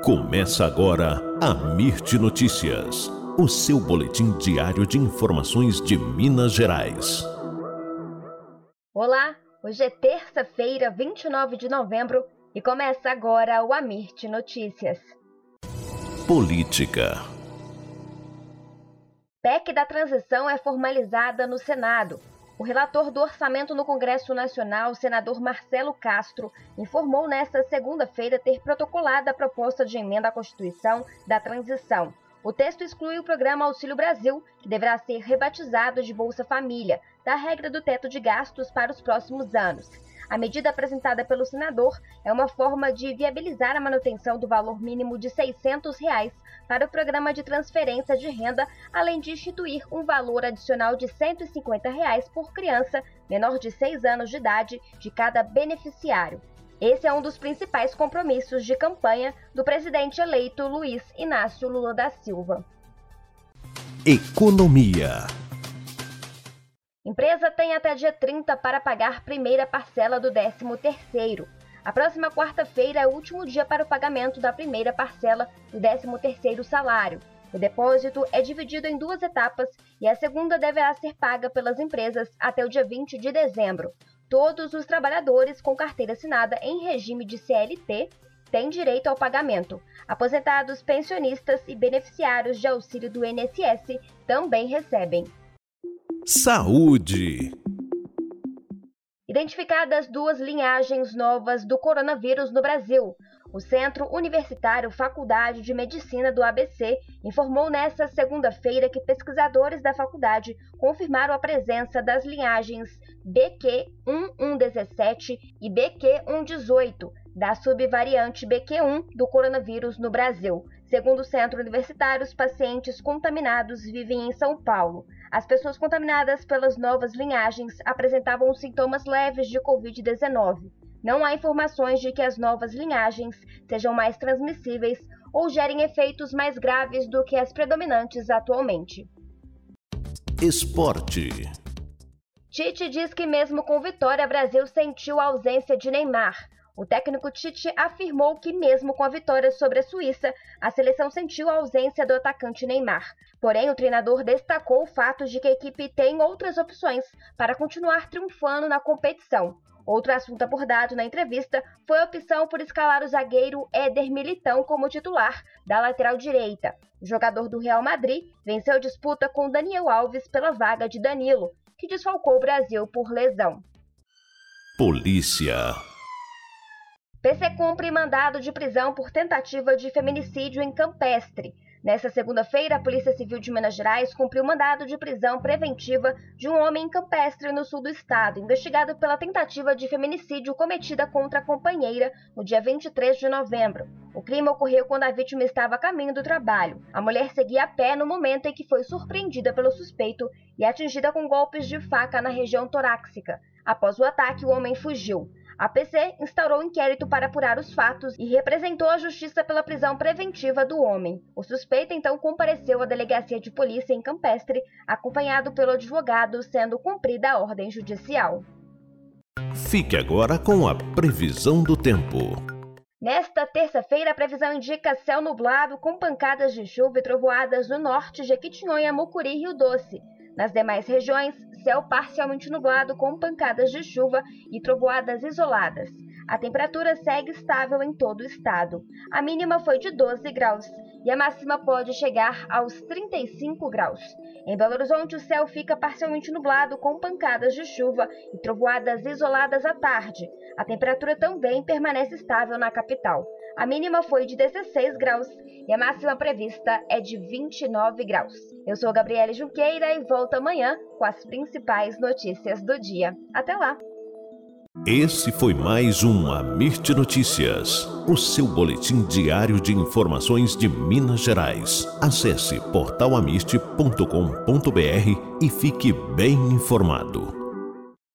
Começa agora a Mirte Notícias, o seu boletim diário de informações de Minas Gerais. Olá, hoje é terça-feira, 29 de novembro e começa agora o Mirte Notícias. Política. PEC da transição é formalizada no Senado. O relator do orçamento no Congresso Nacional, o senador Marcelo Castro, informou nesta segunda-feira ter protocolado a proposta de emenda à Constituição da transição. O texto exclui o programa Auxílio Brasil, que deverá ser rebatizado de Bolsa Família, da regra do teto de gastos para os próximos anos. A medida apresentada pelo senador é uma forma de viabilizar a manutenção do valor mínimo de R$ 600 para o programa de transferência de renda, além de instituir um valor adicional de R$ 150 por criança menor de 6 anos de idade de cada beneficiário. Esse é um dos principais compromissos de campanha do presidente eleito Luiz Inácio Lula da Silva. Economia. Empresa tem até dia 30 para pagar primeira parcela do 13º. A próxima quarta-feira é o último dia para o pagamento da primeira parcela do 13º salário. O depósito é dividido em 2 etapas e a segunda deverá ser paga pelas empresas até o dia 20 de dezembro. Todos os trabalhadores com carteira assinada em regime de CLT têm direito ao pagamento. Aposentados, pensionistas e beneficiários de auxílio do INSS também recebem. Saúde. Identificadas 2 linhagens novas do coronavírus no Brasil. O Centro Universitário Faculdade de Medicina do ABC informou nesta segunda-feira que pesquisadores da faculdade confirmaram a presença das linhagens BQ.1.117 e BQ.1.18 da subvariante BQ.1 do coronavírus no Brasil. Segundo o centro universitário, os pacientes contaminados vivem em São Paulo. As pessoas contaminadas pelas novas linhagens apresentavam sintomas leves de Covid-19. Não há informações de que as novas linhagens sejam mais transmissíveis ou gerem efeitos mais graves do que as predominantes atualmente. Esporte. Tite diz que mesmo com vitória, Brasil sentiu a ausência de Neymar. O técnico Tite afirmou que mesmo com a vitória sobre a Suíça, a seleção sentiu a ausência do atacante Neymar. Porém, o treinador destacou o fato de que a equipe tem outras opções para continuar triunfando na competição. Outro assunto abordado na entrevista foi a opção por escalar o zagueiro Éder Militão como titular da lateral direita. O jogador do Real Madrid venceu a disputa com Daniel Alves pela vaga de Danilo, que desfalcou o Brasil por lesão. Polícia. PC cumpre mandado de prisão por tentativa de feminicídio em Campestre. Nesta segunda-feira, a Polícia Civil de Minas Gerais cumpriu mandado de prisão preventiva de um homem em Campestre, no sul do estado, investigado pela tentativa de feminicídio cometida contra a companheira no dia 23 de novembro. O crime ocorreu quando a vítima estava a caminho do trabalho. A mulher seguia a pé no momento em que foi surpreendida pelo suspeito e atingida com golpes de faca na região torácica. Após o ataque, o homem fugiu. A PC instaurou inquérito para apurar os fatos e representou a justiça pela prisão preventiva do homem. O suspeito então compareceu à delegacia de polícia em Campestre, acompanhado pelo advogado, sendo cumprida a ordem judicial. Fique agora com a previsão do tempo. Nesta terça-feira, a previsão indica céu nublado com pancadas de chuva e trovoadas no norte, Jequitinhonha, Mucuri e Rio Doce. Nas demais regiões, céu parcialmente nublado com pancadas de chuva e trovoadas isoladas. A temperatura segue estável em todo o estado. A mínima foi de 12 graus e a máxima pode chegar aos 35 graus. Em Belo Horizonte, o céu fica parcialmente nublado com pancadas de chuva e trovoadas isoladas à tarde. A temperatura também permanece estável na capital. A mínima foi de 16 graus e a máxima prevista é de 29 graus. Eu sou Gabriele Junqueira e volto amanhã com as principais notícias do dia. Até lá! Esse foi mais um Mirte Notícias, o seu boletim diário de informações de Minas Gerais. Acesse portalamiste.com.br e fique bem informado.